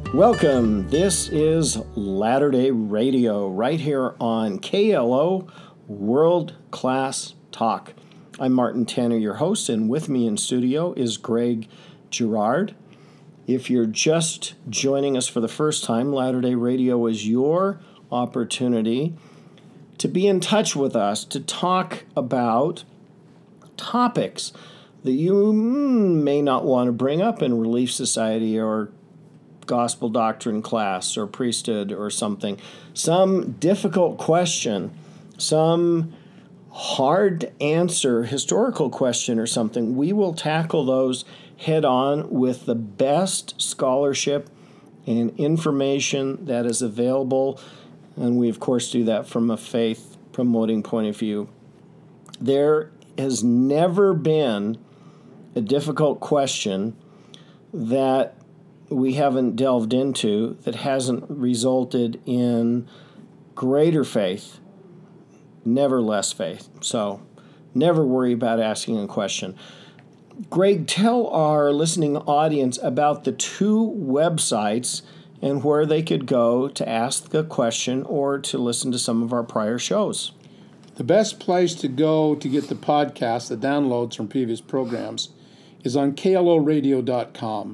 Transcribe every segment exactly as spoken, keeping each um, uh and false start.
Welcome. This is Latter-day Radio right here on K L O World Class Talk. I'm Martin Tanner, your host, and with me in studio is Greg Girard. If you're just joining us for the first time, Latter-day Radio is your opportunity to be in touch with us, to talk about topics that you may not want to bring up in Relief Society or gospel doctrine class or priesthood or something. Some difficult question, some hard to answer historical question or something. We will tackle those head on with the best scholarship and information that is available. And we, of course, do that from a faith promoting point of view. There has never been a difficult question that we haven't delved into that hasn't resulted in greater faith, never less faith. So never worry about asking a question. Greg, tell our listening audience about the two websites and where they could go to ask a question or to listen to some of our prior shows. The best place to go to get the podcast, the downloads from previous programs, is on K L O radio dot com.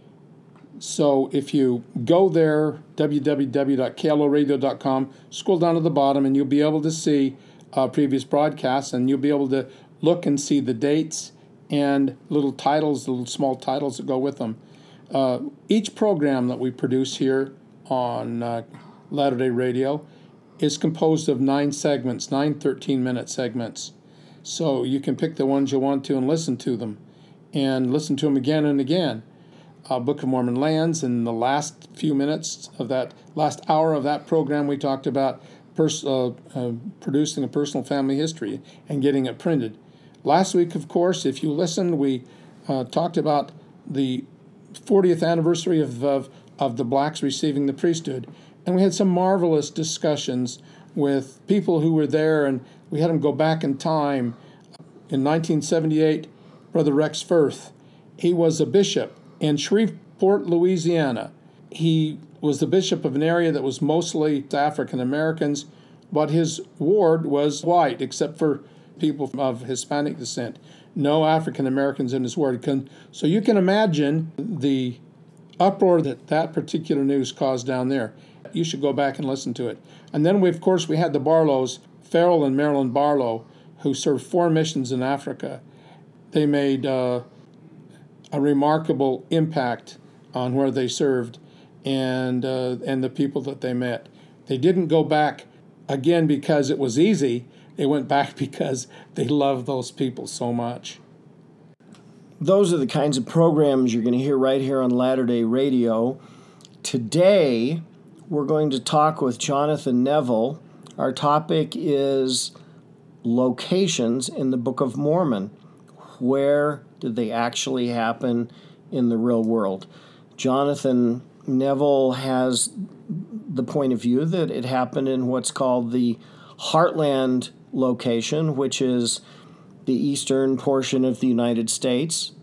So if you go there, w w w dot K L O radio dot com, scroll down to the bottom, and you'll be able to see uh, previous broadcasts, and you'll be able to look and see the dates and little titles, little small titles that go with them. Uh, each program that we produce here on uh, Latter-day Radio is composed of nine segments, nine thirteen-minute segments. So you can pick the ones you want to and listen to them, and listen to them again and again. Uh, Book of Mormon Lands. In the last few minutes of that, last hour of that program, we talked about pers- uh, uh, producing a personal family history and getting it printed. Last week, of course, if you listened, we uh, talked about the fortieth anniversary of, of of the blacks receiving the priesthood, and we had some marvelous discussions with people who were there, and we had them go back in time. In nineteen seventy-eight, Brother Rex Firth, he was a bishop in Shreveport, Louisiana. He was the bishop of an area that was mostly African Americans, but his ward was white, except for people of Hispanic descent. No African Americans in his ward. So you can imagine the uproar that that particular news caused down there. You should go back and listen to it. And then, we, of course, we had the Barlows, Farrell and Marilyn Barlow, who served four missions in Africa. They made uh, a remarkable impact on where they served and uh, and the people that they met. They didn't go back again because it was easy. They went back because they loved those people so much. Those are the kinds of programs you're going to hear right here on Latter-day Radio. Today, we're going to talk with Jonathan Neville. Our topic is locations in the Book of Mormon. Where did they actually happen in the real world? Jonathan Neville has the point of view that it happened in what's called the Heartland location, which is the eastern portion of the United States.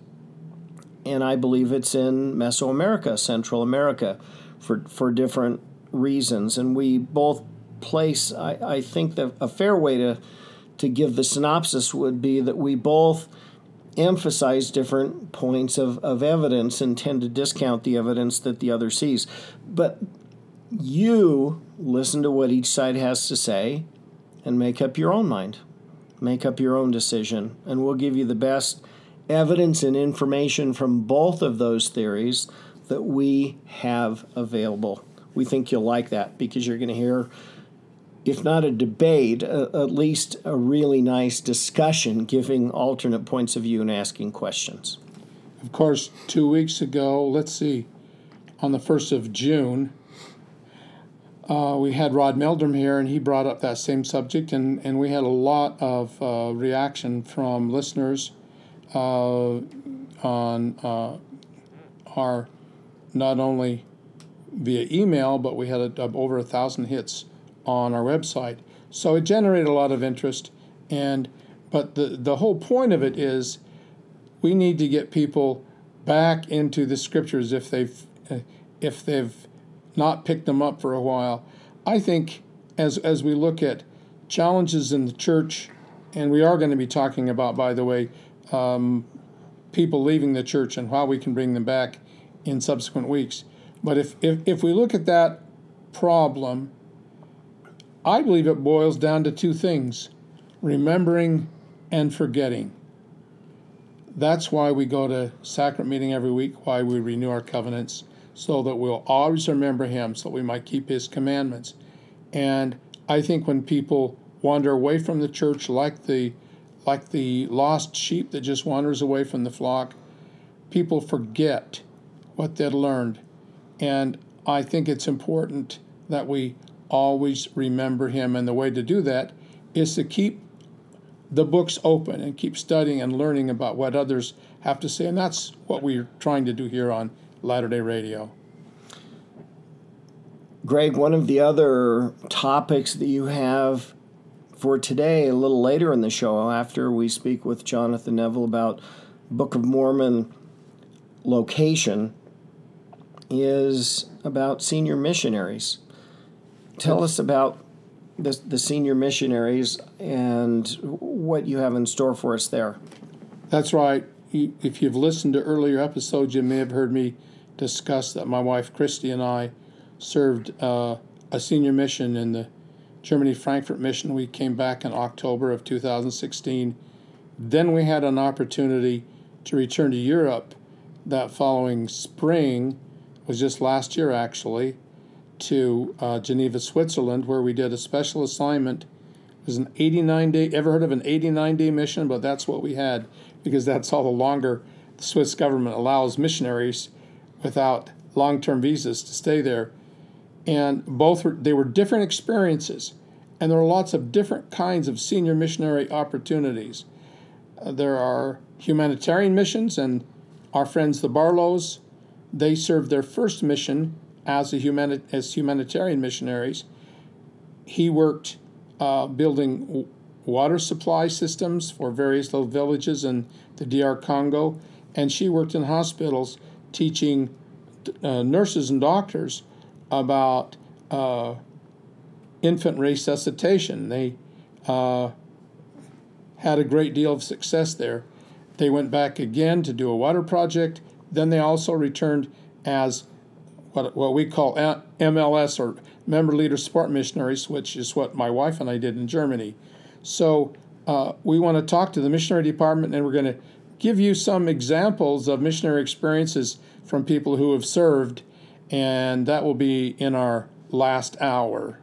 And I believe it's in Mesoamerica, Central America, for, for different reasons. And we both place, I, I think that a fair way to, to give the synopsis would be that we both emphasize different points of, of evidence and tend to discount the evidence that the other sees. But you listen to what each side has to say and make up your own mind. Make up your own decision. And we'll give you the best evidence and information from both of those theories that we have available. We think you'll like that because you're going to hear, if not a debate, uh, at least a really nice discussion, giving alternate points of view and asking questions. Of course, two weeks ago, let's see, on the first of June, uh, we had Rod Meldrum here, and he brought up that same subject, and, and we had a lot of uh, reaction from listeners uh, on uh, our, not only via email, but we had a, over a thousand hits on our website. So it generated a lot of interest, and but the, the whole point of it is we need to get people back into the scriptures if they've if they've not picked them up for a while. I think as as we look at challenges in the church, and we are going to be talking about, by the way, um, people leaving the church and how we can bring them back in subsequent weeks. But if, if, if we look at that problem, I believe it boils down to two things: remembering and forgetting. That's why we go to sacrament meeting every week, why we renew our covenants, so that we'll always remember him, so that we might keep his commandments. And I think when people wander away from the church like the like the lost sheep that just wanders away from the flock, people forget what they'd learned. And I think it's important that we always remember him, and the way to do that is to keep the books open and keep studying and learning about what others have to say, and that's what we're trying to do here on Latter-day Radio. Greg, one of the other topics that you have for today, a little later in the show, after we speak with Jonathan Neville about Book of Mormon location, is about senior missionaries. Tell us about the, the senior missionaries and what you have in store for us there. That's right. If you've listened to earlier episodes, you may have heard me discuss that my wife Christy and I served uh, a senior mission in the Germany Frankfurt mission. We came back in October of two thousand sixteen. Then we had an opportunity to return to Europe that following spring, was just last year actually, to uh, Geneva, Switzerland, where we did a special assignment. It was an eighty-nine day, ever heard of an eighty-nine day mission? But that's what we had, because that's all the longer the Swiss government allows missionaries without long-term visas to stay there. And both were, they were different experiences, and there are lots of different kinds of senior missionary opportunities. Uh, there are humanitarian missions, and our friends the Barlows, they served their first mission as a humani- as humanitarian missionaries. He worked uh, building w- water supply systems for various little villages in the D R Congo, and she worked in hospitals teaching uh, nurses and doctors about uh, infant resuscitation. They uh, had a great deal of success there. They went back again to do a water project. Then they also returned as what what we call M L S, or Member Leader Support Missionaries, which is what my wife and I did in Germany. So uh, we want to talk to the missionary department, and we're going to give you some examples of missionary experiences from people who have served, and that will be in our last hour.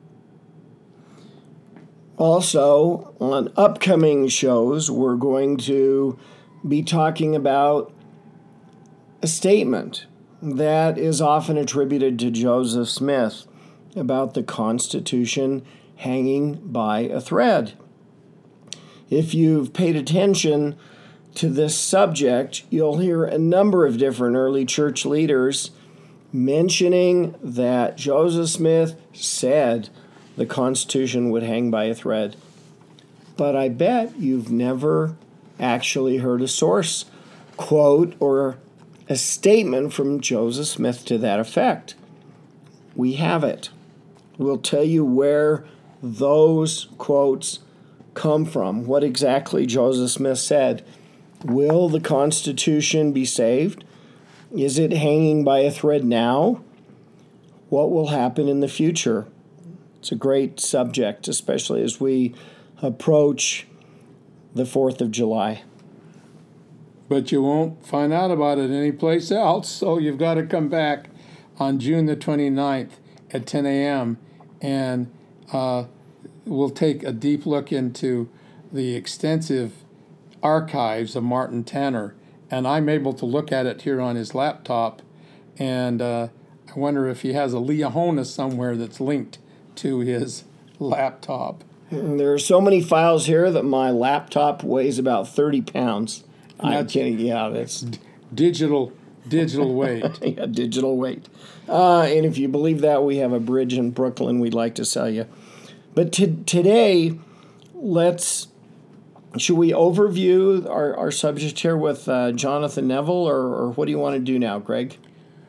Also, on upcoming shows, we're going to be talking about a statement that is often attributed to Joseph Smith about the Constitution hanging by a thread. If you've paid attention to this subject, you'll hear a number of different early church leaders mentioning that Joseph Smith said the Constitution would hang by a thread. But I bet you've never actually heard a source quote or a statement from Joseph Smith to that effect. We have it. We'll tell you where those quotes come from, what exactly Joseph Smith said. Will the Constitution be saved? Is it hanging by a thread now? What will happen in the future? It's a great subject, especially as we approach the fourth of July. But you won't find out about it anyplace else, so you've got to come back on June the twenty-ninth at ten a.m., and uh, we'll take a deep look into the extensive archives of Martin Tanner, and I'm able to look at it here on his laptop, and uh, I wonder if he has a Liahona somewhere that's linked to his laptop. There are so many files here that my laptop weighs about thirty pounds. I'm kidding. Yeah, that's d- digital digital weight. Yeah, digital weight. Uh, and if you believe that, we have a bridge in Brooklyn we'd like to sell you. But t- today, let's should we overview our, our subject here with uh, Jonathan Neville, or, or what do you want to do now, Greg?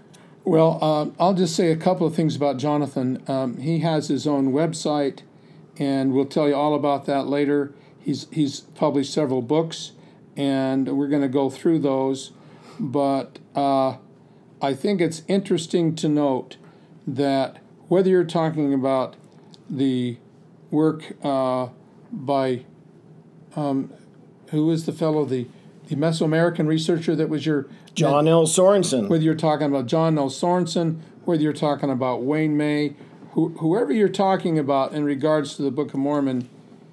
Well, uh, I'll just say a couple of things about Jonathan. Um, he has his own website, and we'll tell you all about that later. He's he's published several books, and we're going to go through those. But uh, I think it's interesting to note that whether you're talking about the work uh, by um, who is the fellow, the the Mesoamerican researcher that was your John L. Sorensen. Whether you're talking about John L. Sorensen, whether you're talking about Wayne May, who, whoever you're talking about in regards to the Book of Mormon,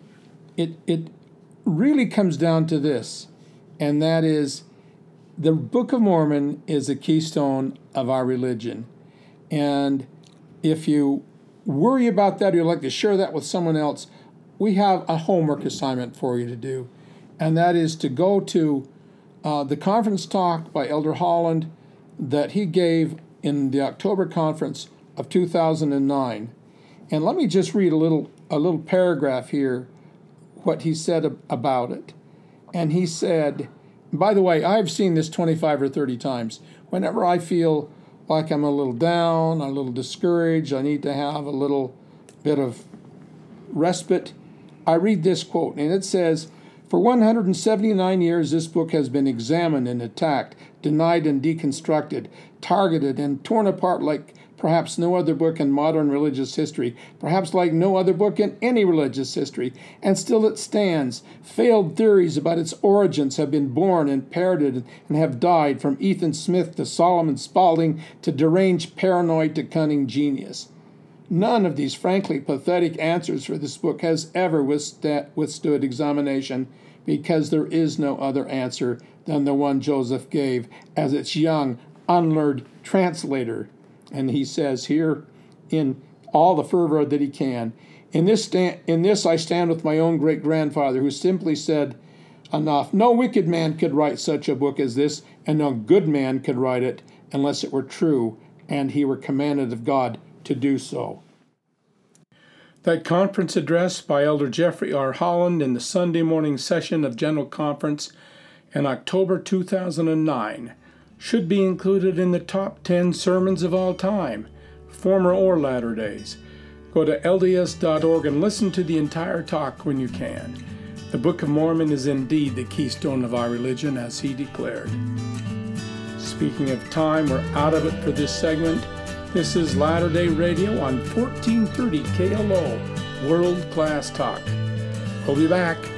it it really comes down to this, and that is the Book of Mormon is a keystone of our religion. And if you worry about that or you'd like to share that with someone else, we have a homework assignment for you to do, and that is to go to uh, the conference talk by Elder Holland that he gave in the October conference of two thousand nine. And let me just read a little a little paragraph here, what he said ab- about it. And he said, by the way, I've seen this twenty-five or thirty times. Whenever I feel like I'm a little down, a little discouraged, I need to have a little bit of respite, I read this quote, and it says, "For one hundred seventy-nine years, this book has been examined and attacked, denied and deconstructed, targeted and torn apart like perhaps no other book in modern religious history, perhaps like no other book in any religious history, and still it stands. Failed theories about its origins have been born and parroted and have died, from Ethan Smith to Solomon Spaulding to deranged paranoid to cunning genius. None of these frankly pathetic answers for this book has ever withstood examination, because there is no other answer than the one Joseph gave as its young, unlearned translator." And he says here, in all the fervor that he can, in this, sta- in this I stand with my own great-grandfather, who simply said, "Enough. No wicked man could write such a book as this, and no good man could write it unless it were true, and he were commanded of God to do so." That conference address by Elder Jeffrey R. Holland in the Sunday morning session of General Conference in October two thousand nine should be included in the top ten sermons of all time, former or latter days. Go to L D S dot org and listen to the entire talk when you can. The Book of Mormon is indeed the keystone of our religion, as he declared. Speaking of time, we're out of it for this segment. This is Latter-day Radio on fourteen thirty K L O, World Class Talk. We'll be back.